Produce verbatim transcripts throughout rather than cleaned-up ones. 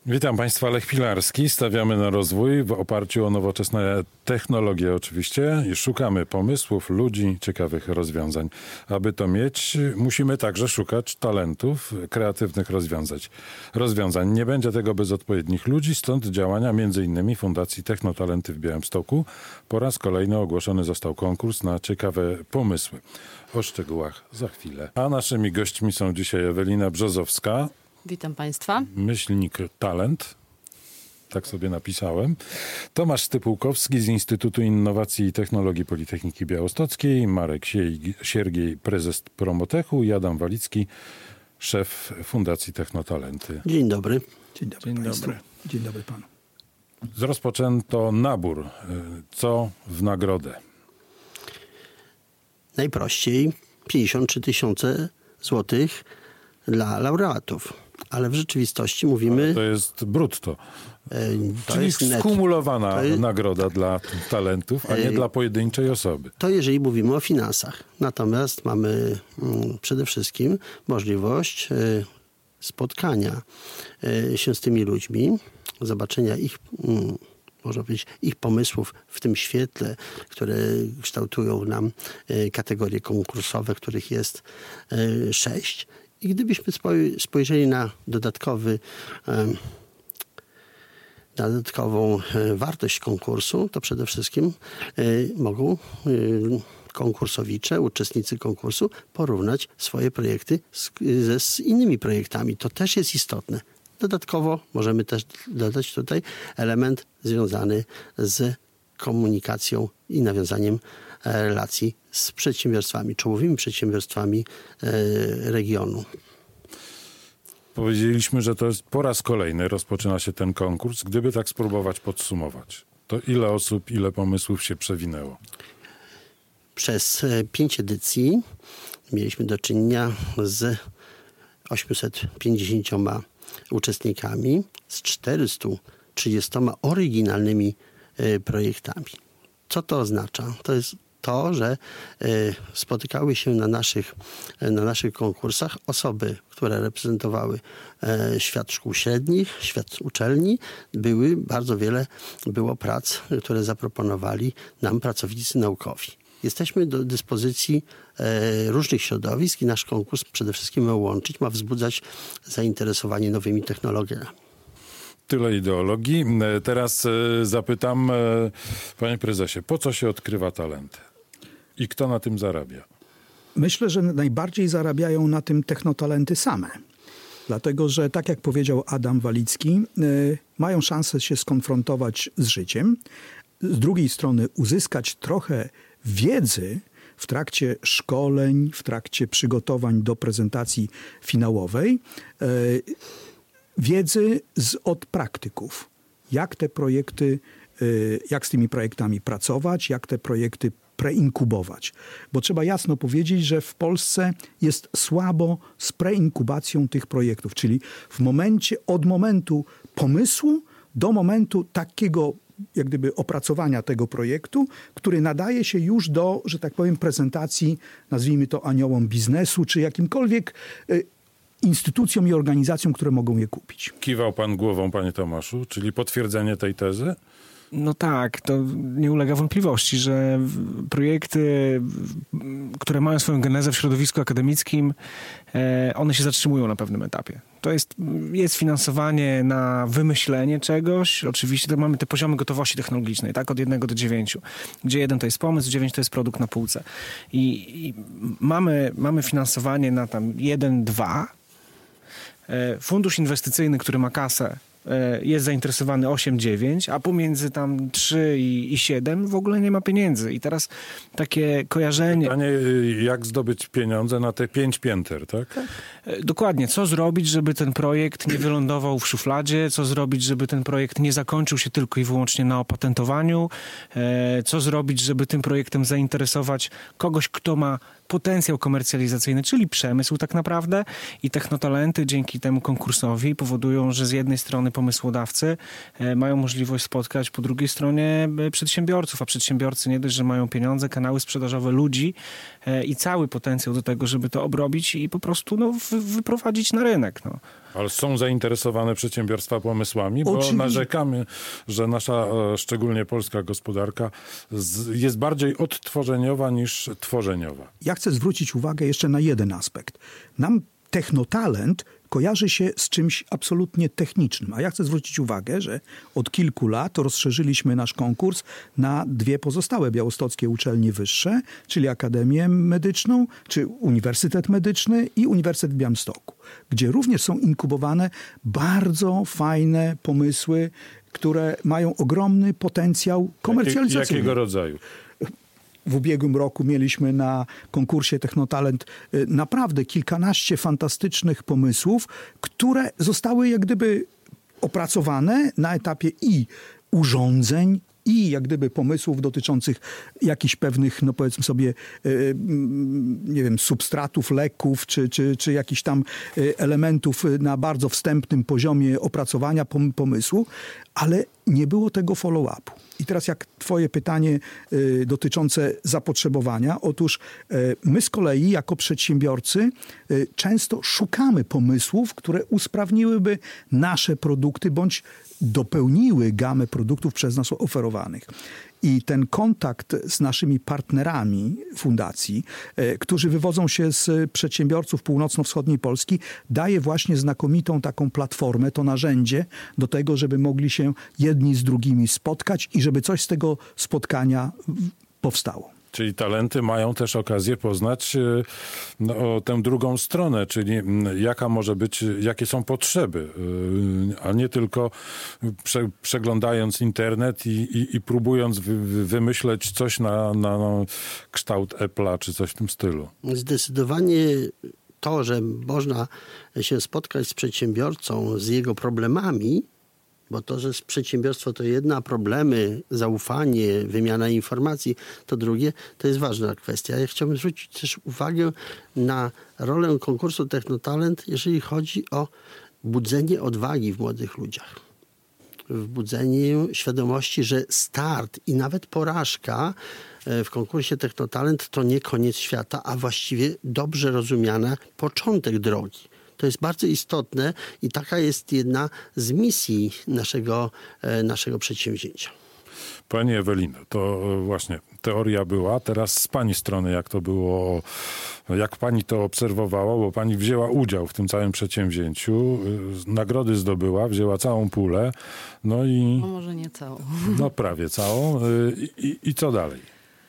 Witam Państwa, Lech Pilarski. Stawiamy na rozwój w oparciu o nowoczesne technologie oczywiście i szukamy pomysłów, ludzi, ciekawych rozwiązań. Aby to mieć, musimy także szukać talentów, kreatywnych rozwiązań. rozwiązań. Nie będzie tego bez odpowiednich ludzi, stąd działania między innymi Fundacji Technotalenty w Białymstoku. Po raz kolejny ogłoszony został konkurs na ciekawe pomysły. O szczegółach za chwilę. A naszymi gośćmi są dzisiaj Ewelina Brzozowska. Witam Państwa. Myślnik talent, tak sobie napisałem. Tomasz Stypułkowski z Instytutu Innowacji i Technologii Politechniki Białostockiej, Marek Siergiej, prezes Promotechu i Adam Walicki, szef Fundacji Technotalenty. Dzień dobry. Dzień dobry. Dzień dobry, Dzień dobry panu. Rozpoczęto nabór. Co w nagrodę? Najprościej pięćdziesiąt trzy tysiące złotych dla laureatów. Ale w rzeczywistości mówimy... Ale to jest brutto. E, to Czyli jest skumulowana to jest, nagroda dla talentów, a nie e, dla pojedynczej osoby. To jeżeli mówimy o finansach. Natomiast mamy mm, przede wszystkim możliwość e, spotkania e, się z tymi ludźmi, zobaczenia ich, mm, można powiedzieć, ich pomysłów w tym świetle, które kształtują nam e, kategorie konkursowe, których jest e, sześć. I gdybyśmy spojrzeli na dodatkowy, na dodatkową wartość konkursu, to przede wszystkim mogą konkursowicze, uczestnicy konkursu porównać swoje projekty z, ze, z innymi projektami. To też jest istotne. Dodatkowo możemy też dodać tutaj element związany z komunikacją i nawiązaniem relacji z przedsiębiorstwami, czołowymi przedsiębiorstwami regionu. Powiedzieliśmy, że to jest po raz kolejny rozpoczyna się ten konkurs. Gdyby tak spróbować podsumować, to ile osób, ile pomysłów się przewinęło? Przez pięć edycji mieliśmy do czynienia z osiemset pięćdziesięcioma uczestnikami, z czterysta trzydziestoma oryginalnymi projektami. Co to oznacza? To jest to, że y, spotykały się na naszych, na naszych konkursach osoby, które reprezentowały y, świat szkół średnich, świat uczelni. Były bardzo wiele, było prac, które zaproponowali nam pracownicy naukowi. Jesteśmy do dyspozycji y, różnych środowisk i nasz konkurs przede wszystkim ma łączyć, ma wzbudzać zainteresowanie nowymi technologiami. Tyle ideologii. Teraz zapytam, panie prezesie, po co się odkrywa talenty? I kto na tym zarabia? Myślę, że najbardziej zarabiają na tym technotalenty same. Dlatego, że tak jak powiedział Adam Walicki, y, mają szansę się skonfrontować z życiem. Z drugiej strony uzyskać trochę wiedzy w trakcie szkoleń, w trakcie przygotowań do prezentacji finałowej. Y, wiedzy z, od praktyków. Jak te projekty, y, jak z tymi projektami pracować, jak te projekty preinkubować. Bo trzeba jasno powiedzieć, że w Polsce jest słabo z preinkubacją tych projektów, czyli w momencie, od momentu pomysłu do momentu takiego jak gdyby opracowania tego projektu, który nadaje się już do, że tak powiem, prezentacji, nazwijmy to aniołom biznesu, czy jakimkolwiek y, instytucjom i organizacjom, które mogą je kupić. Kiwał pan głową, panie Tomaszu, czyli potwierdzenie tej tezy? No tak, to nie ulega wątpliwości, że projekty, które mają swoją genezę w środowisku akademickim, one się zatrzymują na pewnym etapie. To jest, jest finansowanie na wymyślenie czegoś. Oczywiście to mamy te poziomy gotowości technologicznej, tak, od jednego do dziewięciu, gdzie jeden to jest pomysł, dziewięć to jest produkt na półce. I, i mamy, mamy finansowanie na tam jeden, dwa. Fundusz inwestycyjny, który ma kasę, jest zainteresowany osiem dziewięć, a pomiędzy tam trzy i siedem w ogóle nie ma pieniędzy. I teraz takie kojarzenie... Pytanie, jak zdobyć pieniądze na te pięć pięter, tak? tak? Dokładnie. Co zrobić, żeby ten projekt nie wylądował w szufladzie? Co zrobić, żeby ten projekt nie zakończył się tylko i wyłącznie na opatentowaniu? Co zrobić, żeby tym projektem zainteresować kogoś, kto ma potencjał komercjalizacyjny, czyli przemysł tak naprawdę, i technotalenty dzięki temu konkursowi powodują, że z jednej strony pomysłodawcy mają możliwość spotkać po drugiej stronie przedsiębiorców, a przedsiębiorcy nie dość, że mają pieniądze, kanały sprzedażowe, ludzi i cały potencjał do tego, żeby to obrobić i po prostu no, wyprowadzić na rynek. No. Ale są zainteresowane przedsiębiorstwa pomysłami, bo Oczywiście. narzekamy, że nasza, e, szczególnie polska gospodarka z, jest bardziej odtworzeniowa niż tworzeniowa. Ja chcę zwrócić uwagę jeszcze na jeden aspekt. Nam technotalent kojarzy się z czymś absolutnie technicznym. A ja chcę zwrócić uwagę, że od kilku lat rozszerzyliśmy nasz konkurs na dwie pozostałe białostockie uczelnie wyższe, czyli Akademię Medyczną, czy Uniwersytet Medyczny i Uniwersytet w Białymstoku, gdzie również są inkubowane bardzo fajne pomysły, które mają ogromny potencjał komercjalizacyjny. Jakiego rodzaju? W ubiegłym roku mieliśmy na konkursie Technotalent y, naprawdę kilkanaście fantastycznych pomysłów, które zostały jak gdyby opracowane na etapie i urządzeń, i jak gdyby pomysłów dotyczących jakichś pewnych, no powiedzmy sobie, y, nie wiem, substratów, leków, czy, czy, czy jakichś tam y, elementów na bardzo wstępnym poziomie opracowania pom- pomysłu, ale nie było tego follow-upu. I teraz jak twoje pytanie y, dotyczące zapotrzebowania, otóż y, my z kolei jako przedsiębiorcy y, często szukamy pomysłów, które usprawniłyby nasze produkty bądź dopełniły gamę produktów przez nas oferowanych. I ten kontakt z naszymi partnerami fundacji, e, którzy wywodzą się z przedsiębiorców północno-wschodniej Polski, daje właśnie znakomitą taką platformę, to narzędzie do tego, żeby mogli się jedni z drugimi spotkać i żeby coś z tego spotkania w- powstało. Czyli talenty mają też okazję poznać e, no, tę drugą stronę, czyli m, jaka może być, jakie są potrzeby, e, a nie tylko prze, przeglądając internet i, i, i próbując wy, wy- wymyśleć coś na, na no, kształt Apple'a czy coś w tym stylu. Zdecydowanie to, że można się spotkać z przedsiębiorcą, z jego problemami, bo to, że przedsiębiorstwo to jedno, a problemy, zaufanie, wymiana informacji to drugie, to jest ważna kwestia. Ja chciałbym zwrócić też uwagę na rolę konkursu Technotalent, jeżeli chodzi o budzenie odwagi w młodych ludziach. W budzeniu świadomości, że start i nawet porażka w konkursie Technotalent to nie koniec świata, a właściwie dobrze rozumiana początek drogi. To jest bardzo istotne i taka jest jedna z misji naszego, naszego przedsięwzięcia. Pani Ewelino, to właśnie teoria była. Teraz z pani strony, jak to było, jak pani to obserwowała, bo pani wzięła udział w tym całym przedsięwzięciu, nagrody zdobyła, wzięła całą pulę, no i... No może nie całą. No prawie całą. I, i, i co dalej?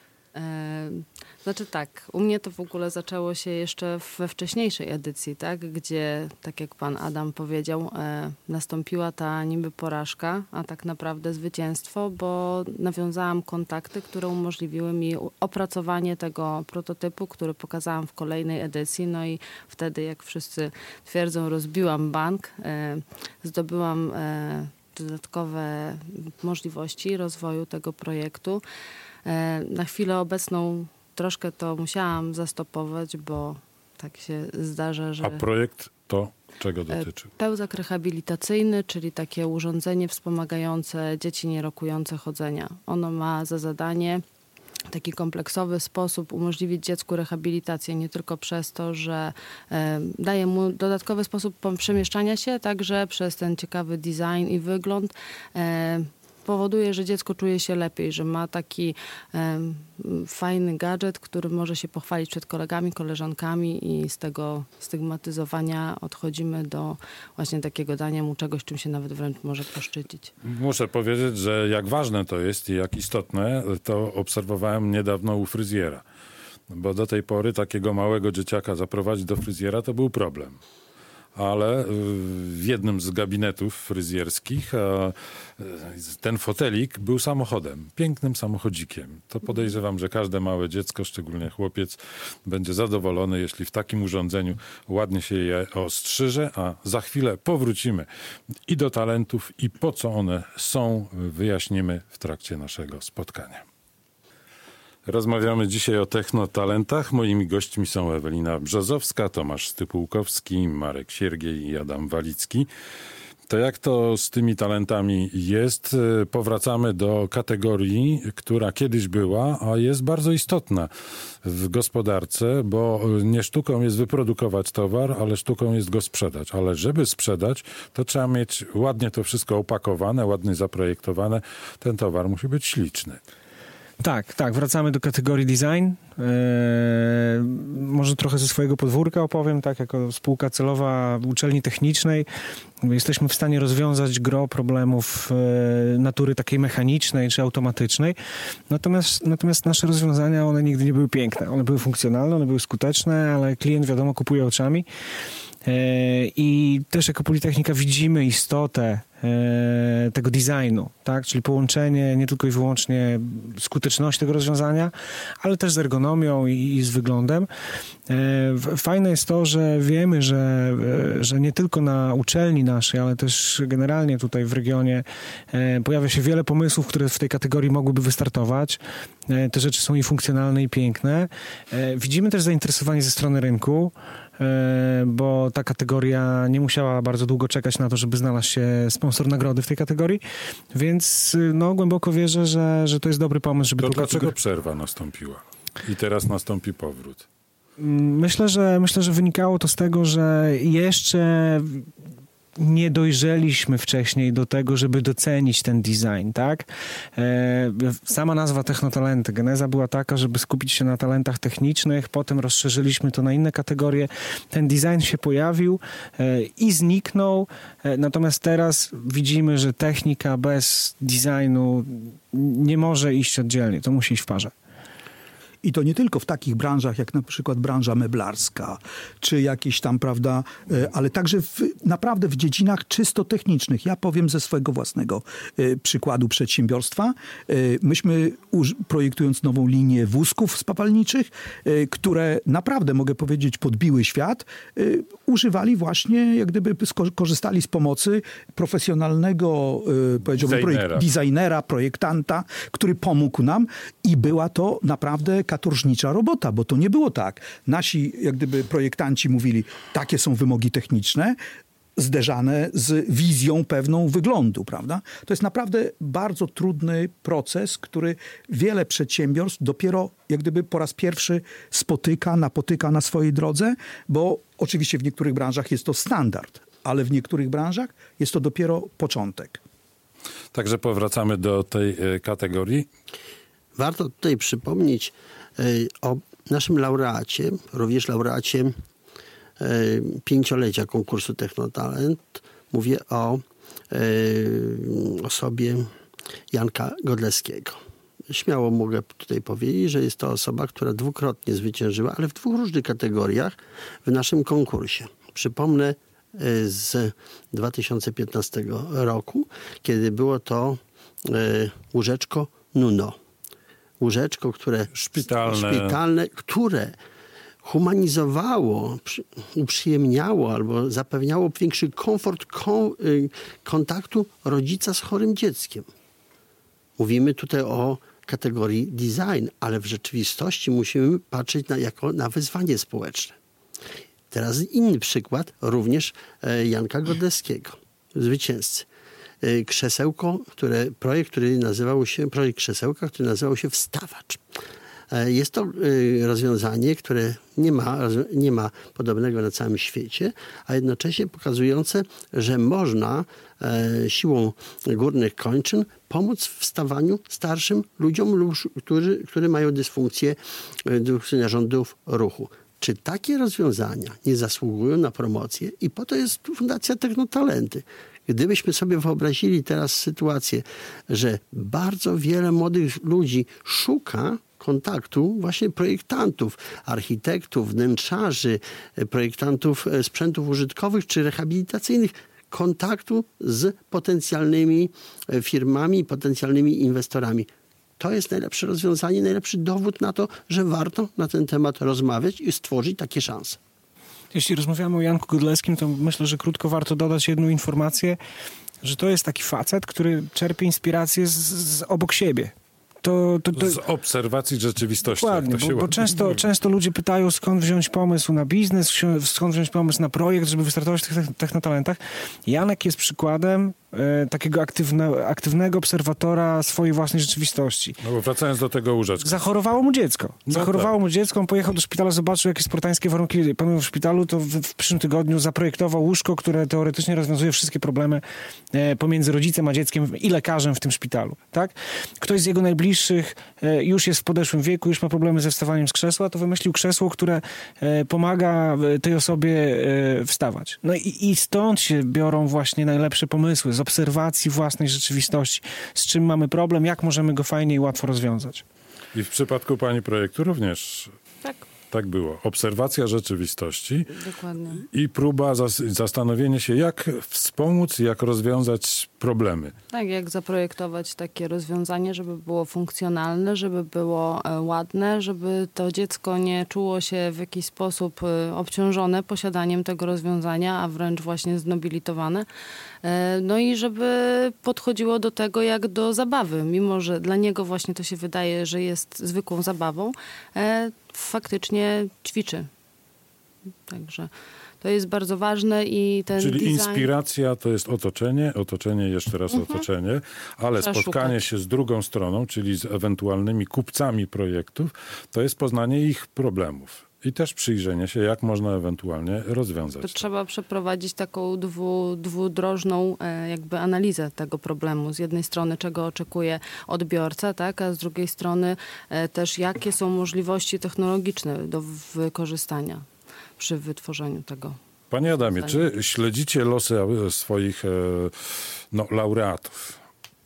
E, Znaczy tak, u mnie to w ogóle zaczęło się jeszcze we wcześniejszej edycji, tak, gdzie, tak jak pan Adam powiedział, e, nastąpiła ta niby porażka, a tak naprawdę zwycięstwo, bo nawiązałam kontakty, które umożliwiły mi opracowanie tego prototypu, który pokazałam w kolejnej edycji, no i wtedy, jak wszyscy twierdzą, rozbiłam bank, e, zdobyłam e, dodatkowe możliwości rozwoju tego projektu. E, na chwilę obecną troszkę to musiałam zastopować, bo tak się zdarza, że... A projekt to czego dotyczy? Pełzak rehabilitacyjny, czyli takie urządzenie wspomagające dzieci nierokujące chodzenia. Ono ma za zadanie w taki kompleksowy sposób umożliwić dziecku rehabilitację nie tylko przez to, że e, daje mu dodatkowy sposób przemieszczania się, także przez ten ciekawy design i wygląd e, powoduje, że dziecko czuje się lepiej, że ma taki um, fajny gadżet, który może się pochwalić przed kolegami, koleżankami i z tego stygmatyzowania odchodzimy do właśnie takiego dania mu czegoś, czym się nawet wręcz może poszczycić. Muszę powiedzieć, że jak ważne to jest i jak istotne, to obserwowałem niedawno u fryzjera. Bo do tej pory takiego małego dzieciaka zaprowadzić do fryzjera to był problem. Ale w jednym z gabinetów fryzjerskich ten fotelik był samochodem, pięknym samochodzikiem. To podejrzewam, że każde małe dziecko, szczególnie chłopiec, będzie zadowolony, jeśli w takim urządzeniu ładnie się je ostrzyże, a za chwilę powrócimy i do talentów, i po co one są, wyjaśnimy w trakcie naszego spotkania. Rozmawiamy dzisiaj o technotalentach. Moimi gośćmi są Ewelina Brzozowska, Tomasz Stypułkowski, Marek Siergiej i Adam Walicki. To jak to z tymi talentami jest? Powracamy do kategorii, która kiedyś była, a jest bardzo istotna w gospodarce, bo nie sztuką jest wyprodukować towar, ale sztuką jest go sprzedać. Ale żeby sprzedać, to trzeba mieć ładnie to wszystko opakowane, ładnie zaprojektowane. Ten towar musi być śliczny. Tak, tak. Wracamy do kategorii design. Eee, może trochę ze swojego podwórka opowiem, tak, jako spółka celowa uczelni technicznej. Jesteśmy w stanie rozwiązać gro problemów e, natury takiej mechanicznej czy automatycznej. Natomiast, natomiast nasze rozwiązania, one nigdy nie były piękne. One były funkcjonalne, one były skuteczne, ale klient, wiadomo, kupuje oczami. I też jako Politechnika widzimy istotę tego designu, tak? Czyli połączenie nie tylko i wyłącznie skuteczności tego rozwiązania, ale też z ergonomią i, i z wyglądem. Fajne jest to, że wiemy, że, że nie tylko na uczelni naszej, ale też generalnie tutaj w regionie pojawia się wiele pomysłów, które w tej kategorii mogłyby wystartować. Te rzeczy są i funkcjonalne, i piękne. Widzimy też zainteresowanie ze strony rynku, bo ta kategoria nie musiała bardzo długo czekać na to, żeby znalazł się sponsor nagrody w tej kategorii, więc no, głęboko wierzę, że, że to jest dobry pomysł, żeby... To tą dlaczego kategorię... przerwa nastąpiła? I teraz nastąpi powrót. Myślę, że myślę, że wynikało to z tego, że jeszcze nie dojrzeliśmy wcześniej do tego, żeby docenić ten design, tak? E, sama nazwa Technotalenty, geneza była taka, żeby skupić się na talentach technicznych, potem rozszerzyliśmy to na inne kategorie. Ten design się pojawił e, i zniknął, e, natomiast teraz widzimy, że technika bez designu nie może iść oddzielnie, to musi iść w parze. I to nie tylko w takich branżach, jak na przykład branża meblarska, czy jakieś tam, prawda, ale także w, naprawdę w dziedzinach czysto technicznych. Ja powiem ze swojego własnego y, przykładu przedsiębiorstwa. Y, myśmy uż, projektując nową linię wózków spawalniczych, y, które naprawdę, mogę powiedzieć, podbiły świat, y, używali właśnie, jak gdyby sko- korzystali z pomocy profesjonalnego, y, powiedziałbym, designera. Projek- designera, projektanta, który pomógł nam i była to naprawdę katorżnicza robota, bo to nie było tak. Nasi, jak gdyby, projektanci mówili, takie są wymogi techniczne, zderzane z wizją pewną wyglądu, prawda? To jest naprawdę bardzo trudny proces, który wiele przedsiębiorstw dopiero, jak gdyby, po raz pierwszy spotyka, napotyka na swojej drodze, bo oczywiście w niektórych branżach jest to standard, ale w niektórych branżach jest to dopiero początek. Także powracamy do tej y, kategorii. Warto tutaj przypomnieć y, o naszym laureacie, również laureacie y, pięciolecia konkursu Technotalent. Mówię o y, osobie Janka Godleskiego. Śmiało mogę tutaj powiedzieć, że jest to osoba, która dwukrotnie zwyciężyła, ale w dwóch różnych kategoriach w naszym konkursie. Przypomnę y, z dwa tysiące piętnastego roku, kiedy było to y, łóżeczko Nuno. Łóżeczko, które Szpitalne. szpitalne, które humanizowało, przy, uprzyjemniało albo zapewniało większy komfort kon, y, kontaktu rodzica z chorym dzieckiem. Mówimy tutaj o kategorii design, ale w rzeczywistości musimy patrzeć na, jako na wyzwanie społeczne. Teraz inny przykład, również e, Janka Godleskiego, zwycięzcy. Krzesełko, które, projekt, który nazywał się, projekt krzesełka, który nazywał się Wstawacz. Jest to rozwiązanie, które nie ma, nie ma podobnego na całym świecie, a jednocześnie pokazujące, że można siłą górnych kończyn pomóc w wstawaniu starszym ludziom, którzy, którzy mają dysfunkcję, dysfunkcję narządów ruchu. Czy takie rozwiązania nie zasługują na promocję? I po to jest Fundacja Technotalenty. Gdybyśmy sobie wyobrazili teraz sytuację, że bardzo wiele młodych ludzi szuka kontaktu właśnie projektantów, architektów, wnętrzarzy, projektantów sprzętów użytkowych czy rehabilitacyjnych, kontaktu z potencjalnymi firmami, potencjalnymi inwestorami. To jest najlepsze rozwiązanie, najlepszy dowód na to, że warto na ten temat rozmawiać i stworzyć takie szanse. Jeśli rozmawiamy o Janku Godleskim, to myślę, że krótko warto dodać jedną informację, że to jest taki facet, który czerpie inspirację z, z obok siebie. To, to, to... Z obserwacji rzeczywistości. Dokładnie, jak to się bo, bo często, często ludzie pytają, skąd wziąć pomysł na biznes, skąd wziąć pomysł na projekt, żeby wystartować w tych technotalentach. Janek jest przykładem e, takiego aktywne, aktywnego obserwatora swojej własnej rzeczywistości. No bo wracając do tego łóżeczka. Zachorowało mu dziecko. Zachorowało no tak. mu dziecko, on pojechał do szpitala, zobaczył, jakie spartańskie warunki panują w szpitalu, to w, w przyszłym tygodniu zaprojektował łóżko, które teoretycznie rozwiązuje wszystkie problemy e, pomiędzy rodzicem a dzieckiem i lekarzem w tym szpitalu. Tak? Ktoś z jego najbliższych e, już jest w podeszłym wieku, już ma problemy ze wstawaniem z krzesła, to wymyślił krzesło, które e, pomaga tej osobie e, wstawać. No i, i stąd się biorą właśnie najlepsze pomysły, z obserwacji własnej rzeczywistości, z czym mamy problem, jak możemy go fajnie i łatwo rozwiązać. I w przypadku pani projektu również Tak. tak było. Obserwacja rzeczywistości Dokładnie. i próba zas- zastanowienia się, jak wspomóc, jak rozwiązać problemy. Tak, jak zaprojektować takie rozwiązanie, żeby było funkcjonalne, żeby było e, ładne, żeby to dziecko nie czuło się w jakiś sposób e, obciążone posiadaniem tego rozwiązania, a wręcz właśnie znobilitowane. E, no i żeby podchodziło do tego jak do zabawy, mimo że dla niego właśnie to się wydaje, że jest zwykłą zabawą, e, faktycznie ćwiczy. Także to jest bardzo ważne i ten Czyli design... inspiracja to jest otoczenie, otoczenie, jeszcze raz Mhm. otoczenie, ale Trzeba spotkanie szukać. się z drugą stroną, czyli z ewentualnymi kupcami projektów, to jest poznanie ich problemów. I też przyjrzenie się, jak można ewentualnie rozwiązać. To to. trzeba przeprowadzić taką dwu, dwudrożną e, jakby analizę tego problemu. Z jednej strony, czego oczekuje odbiorca, tak, a z drugiej strony e, też, jakie są możliwości technologiczne do wykorzystania przy wytworzeniu tego. Panie Adamie, czy śledzicie losy swoich e, no, laureatów?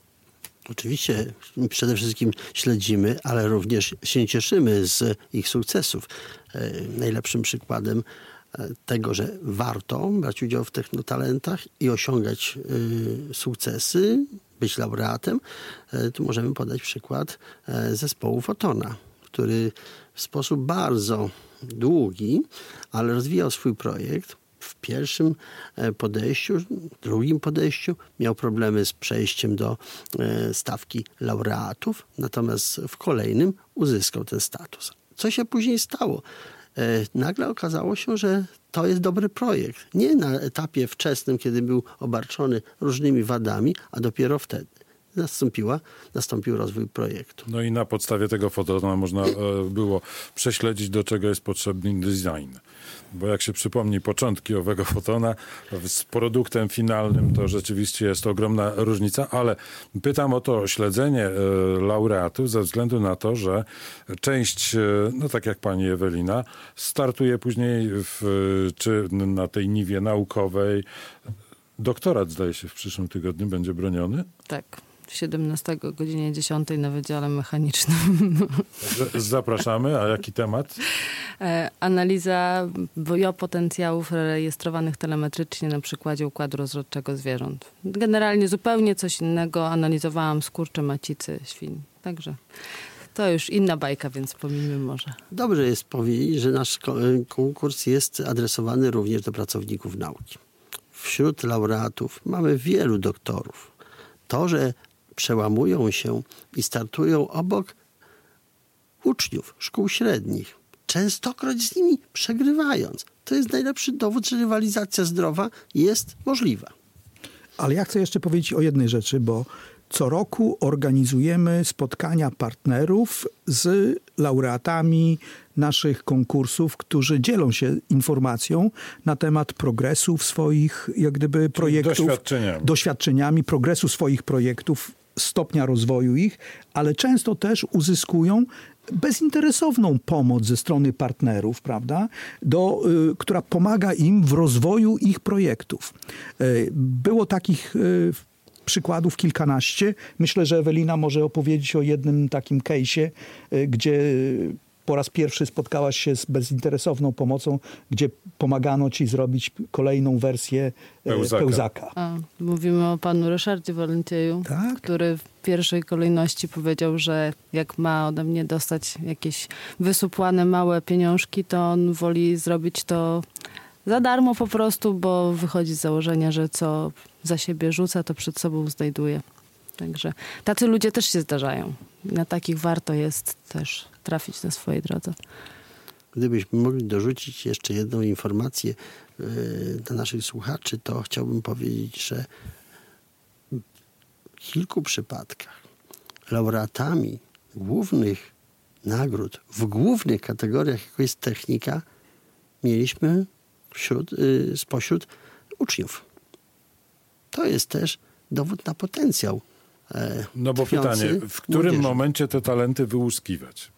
Oczywiście przede wszystkim śledzimy, ale również się cieszymy z ich sukcesów. E, Najlepszym przykładem e, tego, że warto brać udział w technotalentach i osiągać e, sukcesy, być laureatem, e, tu możemy podać przykład e, zespołu Fotona, który w sposób bardzo długi, ale rozwijał swój projekt. W pierwszym podejściu, drugim podejściu miał problemy z przejściem do e, stawki laureatów, natomiast w kolejnym uzyskał ten status. Co się później stało? E, nagle okazało się, że to jest dobry projekt. Nie na etapie wczesnym, kiedy był obarczony różnymi wadami, a dopiero wtedy nastąpiła, nastąpił rozwój projektu. No i na podstawie tego fotona można e, było prześledzić, do czego jest potrzebny design. Bo jak się przypomni początki owego fotona z produktem finalnym, to rzeczywiście jest ogromna różnica, ale pytam o to śledzenie e, laureatów ze względu na to, że część, e, no tak jak pani Ewelina, startuje później w, czy na tej niwie naukowej. Doktorat, zdaje się, w przyszłym tygodniu będzie broniony. Tak. siedemnastego o godzinie dziesiątej na Wydziale Mechanicznym. Także zapraszamy. A jaki temat? E, Analiza biopotencjałów rejestrowanych telemetrycznie na przykładzie układu rozrodczego zwierząt. Generalnie zupełnie coś innego. Analizowałam skurcze macicy świń. Także to już inna bajka, więc pomijmy może. Dobrze jest powiedzieć, że nasz ko- konkurs jest adresowany również do pracowników nauki. Wśród laureatów mamy wielu doktorów. To, że przełamują się i startują obok uczniów szkół średnich, częstokroć z nimi przegrywając. To jest najlepszy dowód, że rywalizacja zdrowa jest możliwa. Ale ja chcę jeszcze powiedzieć o jednej rzeczy, bo co roku organizujemy spotkania partnerów z laureatami naszych konkursów, którzy dzielą się informacją na temat progresów swoich, jak gdyby, projektów. Doświadczeniami. Doświadczeniami, progresu swoich projektów, stopnia rozwoju ich, ale często też uzyskują bezinteresowną pomoc ze strony partnerów, prawda, do, y, która pomaga im w rozwoju ich projektów. Y, było takich y, przykładów kilkanaście. Myślę, że Ewelina może opowiedzieć o jednym takim case'ie, y, gdzie po raz pierwszy spotkałaś się z bezinteresowną pomocą, gdzie pomagano ci zrobić kolejną wersję Pełzaka. pełzaka. A, mówimy o panu Ryszardzie Walentieju, Tak. który w pierwszej kolejności powiedział, że jak ma ode mnie dostać jakieś wysupłane małe pieniążki, to on woli zrobić to za darmo po prostu, bo wychodzi z założenia, że co za siebie rzuca, to przed sobą znajduje. Także tacy ludzie też się zdarzają. Na takich warto jest też trafić na swojej drodze. Gdybyśmy mogli dorzucić jeszcze jedną informację yy, dla naszych słuchaczy, to chciałbym powiedzieć, że w kilku przypadkach laureatami głównych nagród w głównych kategoriach, jaką jest technika, mieliśmy wśród, yy, spośród uczniów. To jest też dowód na potencjał. E, no bo pytanie, w którym młodzieży. momencie te talenty wyłuskiwać?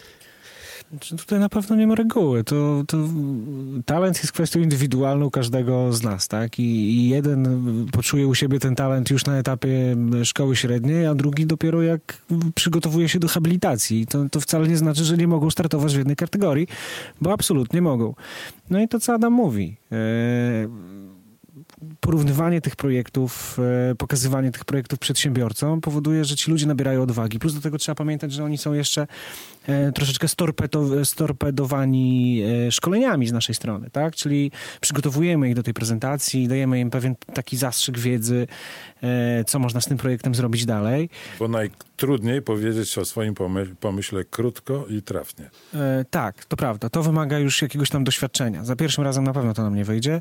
Tutaj na pewno nie ma reguły. To, to talent jest kwestią indywidualną każdego z nas, tak? I, I jeden poczuje u siebie ten talent już na etapie szkoły średniej, a drugi dopiero jak przygotowuje się do habilitacji. To, to wcale nie znaczy, że nie mogą startować w jednej kategorii, bo absolutnie mogą. No i to, co Adam mówi. E- porównywanie tych projektów, pokazywanie tych projektów przedsiębiorcom powoduje, że ci ludzie nabierają odwagi. Plus do tego trzeba pamiętać, że oni są jeszcze troszeczkę storpedo, storpedowani szkoleniami z naszej strony, tak? Czyli przygotowujemy ich do tej prezentacji, dajemy im pewien taki zastrzyk wiedzy, co można z tym projektem zrobić dalej. Bo najtrudniej powiedzieć o swoim pomyśle, pomyśle krótko i trafnie. E, tak, to prawda. To wymaga już jakiegoś tam doświadczenia. Za pierwszym razem na pewno to nam nie wyjdzie.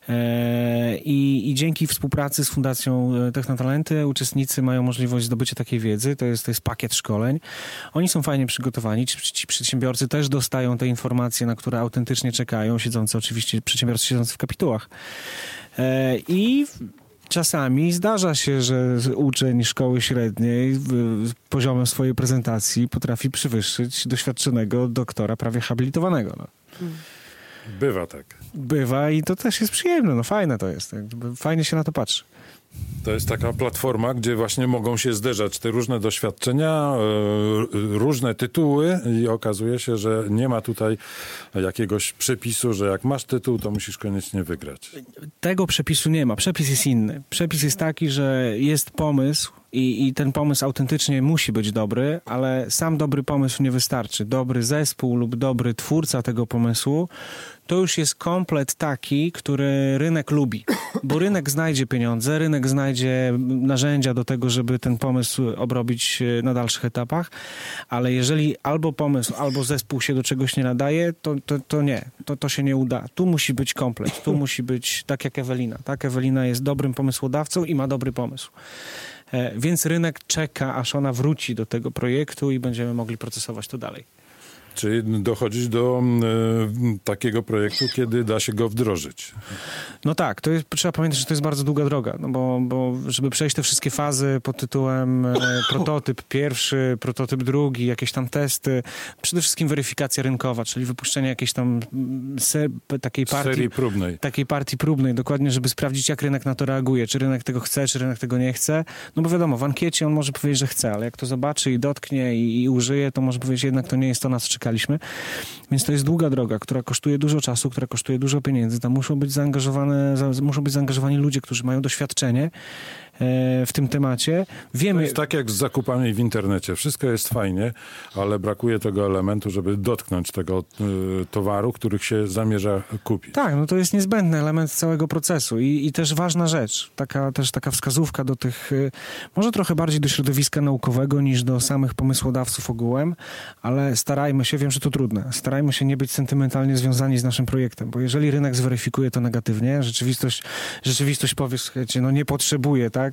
E, i, I dzięki współpracy z Fundacją Technotalenty uczestnicy mają możliwość zdobycia takiej wiedzy. To jest, to jest pakiet szkoleń. Oni są fajnie przygotowani. Ci, ci przedsiębiorcy też dostają te informacje, na które autentycznie czekają, siedzący oczywiście, przedsiębiorcy siedzący w kapitułach. E, I czasami zdarza się, że uczeń szkoły średniej poziomem swojej prezentacji potrafi przewyższyć doświadczonego doktora prawie habilitowanego. No. Bywa tak. Bywa i to też jest przyjemne, no fajne to jest. Fajnie się na to patrzy. To jest taka platforma, gdzie właśnie mogą się zderzać te różne doświadczenia, yy, różne tytuły i okazuje się, że nie ma tutaj jakiegoś przepisu, że jak masz tytuł, to musisz koniecznie wygrać. Tego przepisu nie ma. Przepis jest inny. Przepis jest taki, że jest pomysł i, i ten pomysł autentycznie musi być dobry, ale sam dobry pomysł nie wystarczy. Dobry zespół lub dobry twórca tego pomysłu to już jest komplet taki, który rynek lubi, bo rynek znajdzie pieniądze, rynek znajdzie narzędzia do tego, żeby ten pomysł obrobić na dalszych etapach, ale jeżeli albo pomysł, albo zespół się do czegoś nie nadaje, to, to, to nie, to, to się nie uda. Tu musi być komplet, tu musi być tak jak Ewelina. Tak, Ewelina jest dobrym pomysłodawcą i ma dobry pomysł. Więc rynek czeka, aż ona wróci do tego projektu i będziemy mogli procesować to dalej. Czyli dochodzić do y, takiego projektu, kiedy da się go wdrożyć. No tak, to jest, trzeba pamiętać, że to jest bardzo długa droga, no bo, bo żeby przejść te wszystkie fazy pod tytułem e, prototyp pierwszy, prototyp drugi, jakieś tam testy, przede wszystkim weryfikacja rynkowa, czyli wypuszczenie jakiejś tam se, takiej partii, serii próbnej. takiej partii próbnej, dokładnie, żeby sprawdzić, jak rynek na to reaguje, czy rynek tego chce, czy rynek tego nie chce. No bo wiadomo, w ankiecie on może powiedzieć, że chce, ale jak to zobaczy i dotknie i, i użyje, to może powiedzieć, jednak to nie jest to, na co czekaliśmy. Więc to jest długa droga, która kosztuje dużo czasu, która kosztuje dużo pieniędzy. Tam muszą być zaangażowane, muszą być zaangażowani ludzie, którzy mają doświadczenie w tym temacie. Wiemy... To jest tak jak z zakupami w internecie. Wszystko jest fajnie, ale brakuje tego elementu, żeby dotknąć tego y, towaru, których się zamierza kupić. Tak, no to jest niezbędny element całego procesu i, i też ważna rzecz, taka też taka wskazówka do tych, y, może trochę bardziej do środowiska naukowego niż do samych pomysłodawców ogółem, ale starajmy się, wiem, że to trudne, starajmy się nie być sentymentalnie związani z naszym projektem, bo jeżeli rynek zweryfikuje to negatywnie, rzeczywistość, rzeczywistość powie, słuchajcie, no nie potrzebuje, tak,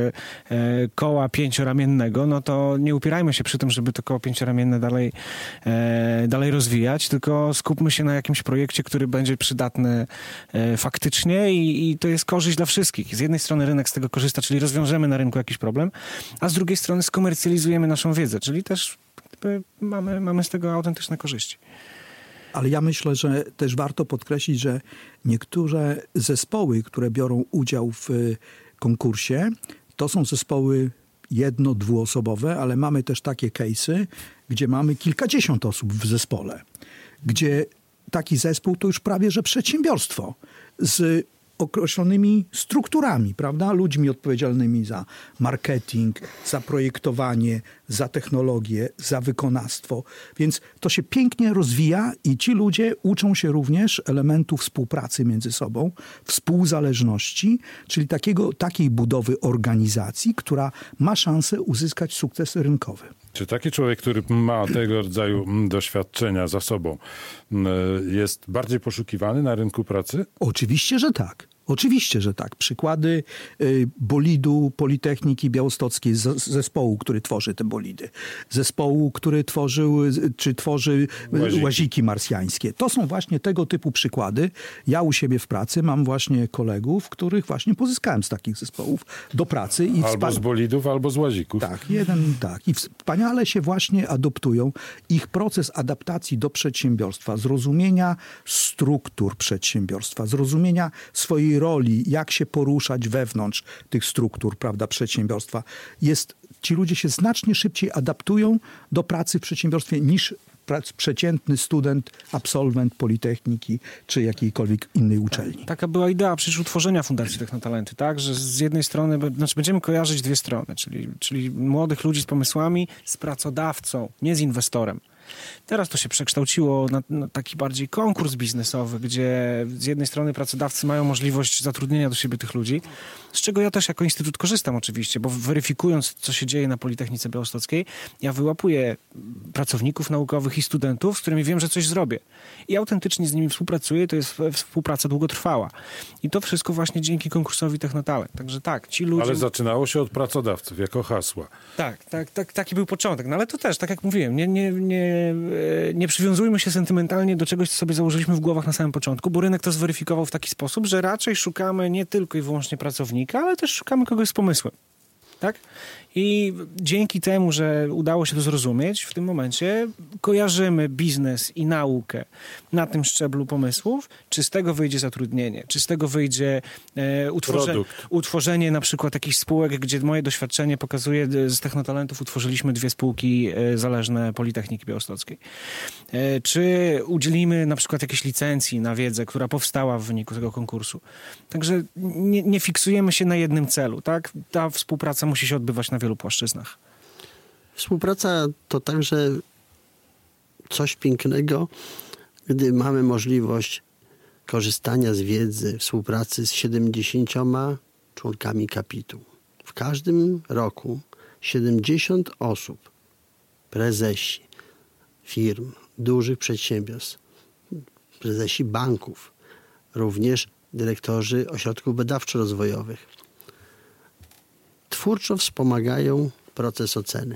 koła pięcioramiennego, no to nie upierajmy się przy tym, żeby to koło pięcioramienne dalej, dalej rozwijać, tylko skupmy się na jakimś projekcie, który będzie przydatny faktycznie i, i to jest korzyść dla wszystkich. Z jednej strony rynek z tego korzysta, czyli rozwiążemy na rynku jakiś problem, a z drugiej strony skomercjalizujemy naszą wiedzę, czyli też mamy, mamy z tego autentyczne korzyści. Ale ja myślę, że też warto podkreślić, że niektóre zespoły, które biorą udział w konkursie, to są zespoły jedno-, dwuosobowe, ale mamy też takie case'y, gdzie mamy kilkadziesiąt osób w zespole, gdzie taki zespół to już prawie że przedsiębiorstwo z określonymi strukturami, prawda? Ludźmi odpowiedzialnymi za marketing, za projektowanie, za technologię, za wykonawstwo. Więc to się pięknie rozwija i ci ludzie uczą się również elementów współpracy między sobą, współzależności, czyli takiego, takiej budowy organizacji, która ma szansę uzyskać sukces rynkowy. Czy taki człowiek, który ma tego rodzaju doświadczenia za sobą, jest bardziej poszukiwany na rynku pracy? Oczywiście, że tak. Oczywiście, że tak. Przykłady y, bolidu Politechniki Białostockiej, z, zespołu, który tworzy te bolidy, zespołu, który tworzył, czy tworzy łaziki. łaziki marsjańskie. To są właśnie tego typu przykłady. Ja u siebie w pracy mam właśnie kolegów, których właśnie pozyskałem z takich zespołów do pracy. I albo z bolidów, albo z łazików. Tak, jeden tak. I wspaniale się właśnie adoptują. Ich proces adaptacji do przedsiębiorstwa, zrozumienia struktur przedsiębiorstwa, zrozumienia swojej roli, jak się poruszać wewnątrz tych struktur, prawda, przedsiębiorstwa. Jest, ci ludzie się znacznie szybciej adaptują do pracy w przedsiębiorstwie niż prac, przeciętny student, absolwent Politechniki czy jakiejkolwiek innej uczelni. Taka była idea przecież utworzenia Fundacji Technotalenty, tak? Że z jednej strony, znaczy będziemy kojarzyć dwie strony, czyli, czyli młodych ludzi z pomysłami, z pracodawcą, nie z inwestorem. Teraz to się przekształciło na, na taki bardziej konkurs biznesowy, gdzie z jednej strony pracodawcy mają możliwość zatrudnienia do siebie tych ludzi, z czego ja też jako instytut korzystam oczywiście, bo weryfikując, co się dzieje na Politechnice Białostockiej, ja wyłapuję pracowników naukowych i studentów, z którymi wiem, że coś zrobię. I autentycznie z nimi współpracuję, to jest współpraca długotrwała. I to wszystko właśnie dzięki konkursowi Technotalent. Także tak, ci ludzie... Ale zaczynało się od pracodawców, jako hasła. Tak, tak, tak, taki był początek. No ale to też, tak jak mówiłem, nie, nie, nie, nie przywiązujmy się sentymentalnie do czegoś, co sobie założyliśmy w głowach na samym początku, bo rynek to zweryfikował w taki sposób, że raczej szukamy nie tylko i wyłącznie pracownika, ale też szukamy kogoś z pomysłem. Tak? I dzięki temu, że udało się to zrozumieć, w tym momencie kojarzymy biznes i naukę na tym szczeblu pomysłów, czy z tego wyjdzie zatrudnienie, czy z tego wyjdzie e, utworze, utworzenie na przykład jakichś spółek, gdzie moje doświadczenie pokazuje, z Technotalentów utworzyliśmy dwie spółki e, zależne Politechniki Białostockiej. E, czy udzielimy na przykład jakiejś licencji na wiedzę, która powstała w wyniku tego konkursu. Także nie, nie fiksujemy się na jednym celu, tak? Ta współpraca musi się odbywać na wielu płaszczyznach. Współpraca to także coś pięknego, gdy mamy możliwość korzystania z wiedzy, współpracy z siedemdziesięcioma członkami kapitu. W każdym roku siedemdziesiąt osób, prezesi firm, dużych przedsiębiorstw, prezesi banków, również dyrektorzy ośrodków badawczo-rozwojowych, twórczo wspomagają proces oceny.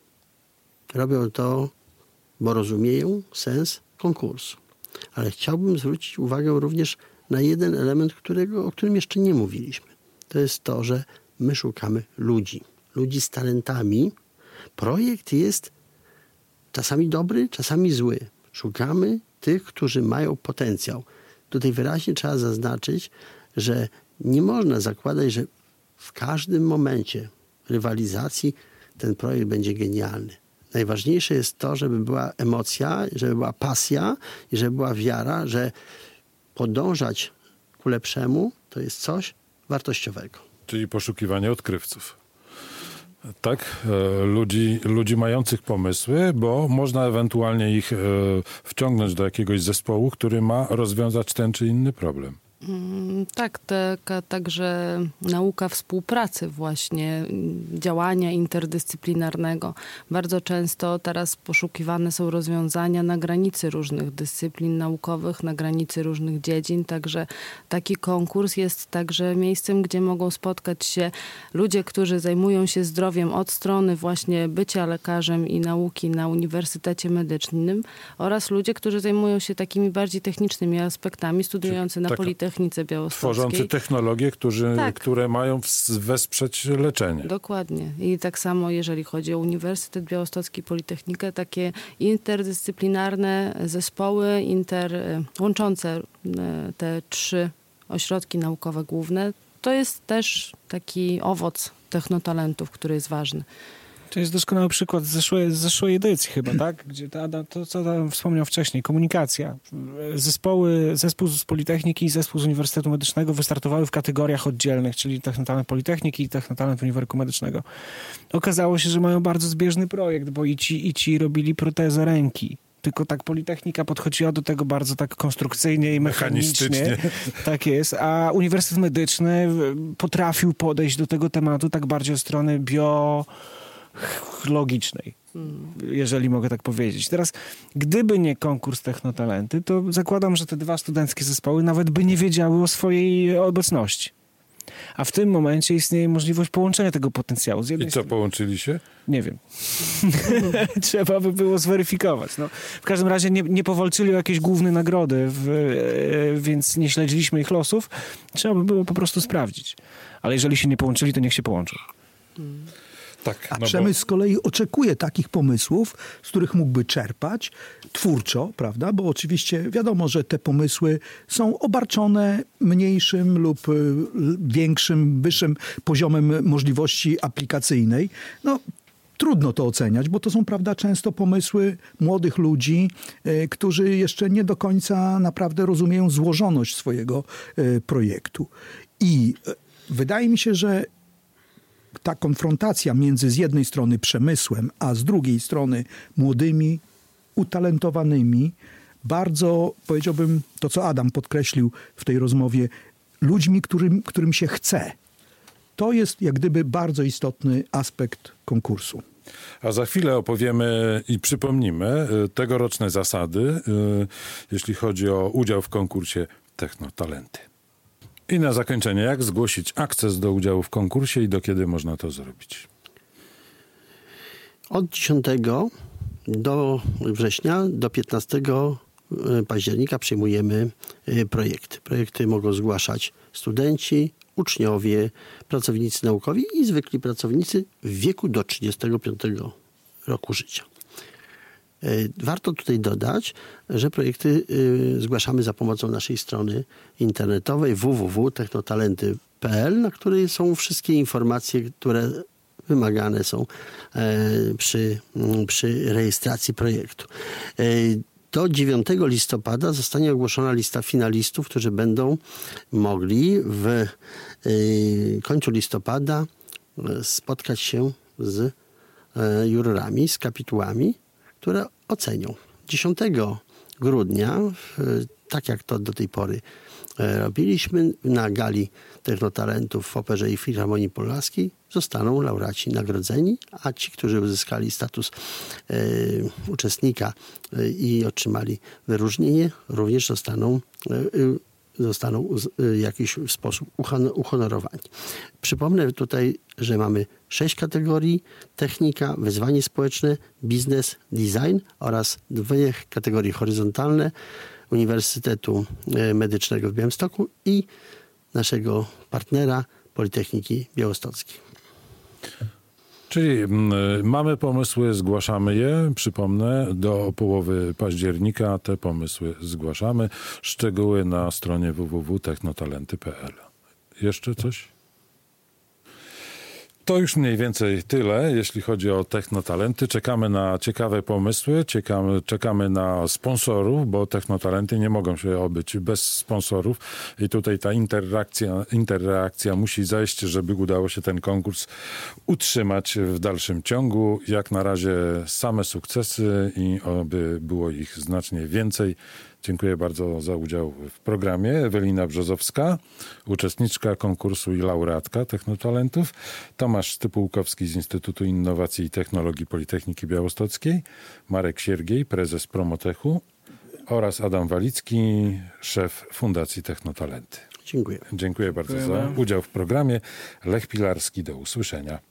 Robią to, bo rozumieją sens konkursu. Ale chciałbym zwrócić uwagę również na jeden element, którego, o którym jeszcze nie mówiliśmy. To jest to, że my szukamy ludzi. Ludzi z talentami. Projekt jest czasami dobry, czasami zły. Szukamy tych, którzy mają potencjał. Tutaj wyraźnie trzeba zaznaczyć, że nie można zakładać, że w każdym momencie rywalizacji ten projekt będzie genialny. Najważniejsze jest to, żeby była emocja, żeby była pasja i żeby była wiara, że podążać ku lepszemu to jest coś wartościowego. Czyli poszukiwanie odkrywców. Tak, e, ludzi, ludzi mających pomysły, bo można ewentualnie ich e, wciągnąć do jakiegoś zespołu, który ma rozwiązać ten czy inny problem. Tak, taka także nauka współpracy właśnie, działania interdyscyplinarnego. Bardzo często teraz poszukiwane są rozwiązania na granicy różnych dyscyplin naukowych, na granicy różnych dziedzin, także taki konkurs jest także miejscem, gdzie mogą spotkać się ludzie, którzy zajmują się zdrowiem od strony właśnie bycia lekarzem i nauki na Uniwersytecie Medycznym oraz ludzie, którzy zajmują się takimi bardziej technicznymi aspektami, studiujący na Politechnice Białostockiej. Tworzący technologie, którzy, tak. które mają wesprzeć leczenie. Dokładnie. I tak samo jeżeli chodzi o Uniwersytet Białostocki, Politechnikę, takie interdyscyplinarne zespoły inter, łączące te trzy ośrodki naukowe główne, to jest też taki owoc technotalentów, który jest ważny. To jest doskonały przykład z zeszłej, z zeszłej edycji chyba, tak? Gdzie ta, to, co Adam wspomniał wcześniej, komunikacja. Zespoły, zespół z Politechniki i zespół z Uniwersytetu Medycznego wystartowały w kategoriach oddzielnych, czyli Technotalent Politechniki i Technotalent Uniwersytetu Medycznego. Okazało się, że mają bardzo zbieżny projekt, bo i ci, i ci robili protezę ręki. Tylko tak Politechnika podchodziła do tego bardzo tak konstrukcyjnie i mechanicznie. Mechanistycznie. Tak jest. A Uniwersytet Medyczny potrafił podejść do tego tematu tak bardziej od strony biologicznej, jeżeli mogę tak powiedzieć. Teraz, gdyby nie konkurs Technotalenty, to zakładam, że te dwa studenckie zespoły nawet by nie wiedziały o swojej obecności. A w tym momencie istnieje możliwość połączenia tego potencjału. Z jednej I co, strony, połączyli się? nie wiem. Trzeba by było zweryfikować. No, w każdym razie nie, nie powalczyli o jakieś główne nagrody, w, e, więc nie śledziliśmy ich losów. Trzeba by było po prostu sprawdzić. Ale jeżeli się nie połączyli, to niech się połączą. Tak. A no przemysł z kolei oczekuje takich pomysłów, z których mógłby czerpać twórczo, prawda? Bo oczywiście wiadomo, że te pomysły są obarczone mniejszym lub y, większym, wyższym poziomem możliwości aplikacyjnej. No, trudno to oceniać, bo to są, prawda, często pomysły młodych ludzi, y, którzy jeszcze nie do końca naprawdę rozumieją złożoność swojego y, projektu. I y, wydaje mi się, że ta konfrontacja między z jednej strony przemysłem, a z drugiej strony młodymi, utalentowanymi, bardzo, powiedziałbym, to co Adam podkreślił w tej rozmowie, ludźmi, którym, którym się chce. To jest jak gdyby bardzo istotny aspekt konkursu. A za chwilę opowiemy i przypomnimy tegoroczne zasady, jeśli chodzi o udział w konkursie Technotalenty. I na zakończenie, jak zgłosić akces do udziału w konkursie i do kiedy można to zrobić? Od dziesiątego do września do piętnastego października przyjmujemy projekty. Projekty mogą zgłaszać studenci, uczniowie, pracownicy naukowi i zwykli pracownicy w wieku do trzydziestego piątego roku życia. Warto tutaj dodać, że projekty zgłaszamy za pomocą naszej strony internetowej w w w kropka technotalenty kropka p l, na której są wszystkie informacje, które wymagane są przy, przy rejestracji projektu. Do dziewiątego listopada zostanie ogłoszona lista finalistów, którzy będą mogli w końcu listopada spotkać się z jurorami, z kapitułami, które ocenią. dziesiątego grudnia, tak jak to do tej pory robiliśmy, na gali Technotalentów w Operze i Filharmonii Podlaskiej zostaną laureaci nagrodzeni, a ci, którzy uzyskali status e, uczestnika e, i otrzymali wyróżnienie, również zostaną e, zostaną w jakiś sposób uhonorowani. Przypomnę tutaj, że mamy sześć kategorii: technika, wyzwanie społeczne, biznes, design oraz dwie kategorie horyzontalne Uniwersytetu Medycznego w Białymstoku i naszego partnera Politechniki Białostockiej. Czyli m, mamy pomysły, zgłaszamy je. Przypomnę, do połowy października te pomysły zgłaszamy. Szczegóły na stronie w w w kropka technotalenty kropka p l. Jeszcze coś? To już mniej więcej tyle, jeśli chodzi o Technotalenty. Czekamy na ciekawe pomysły, czekamy, czekamy na sponsorów, bo Technotalenty nie mogą się obyć bez sponsorów i tutaj ta interakcja, interakcja musi zajść, żeby udało się ten konkurs utrzymać w dalszym ciągu. Jak na razie same sukcesy i oby było ich znacznie więcej. Dziękuję bardzo za udział w programie. Ewelina Brzozowska, uczestniczka konkursu i laureatka Technotalentów. Tomasz Stypułkowski z Instytutu Innowacji i Technologii Politechniki Białostockiej. Marek Siergiej, prezes Promotechu oraz Adam Walicki, szef Fundacji Technotalenty. Dziękuję. Dziękuję bardzo Dziękujemy. za udział w programie. Lech Pilarski, do usłyszenia.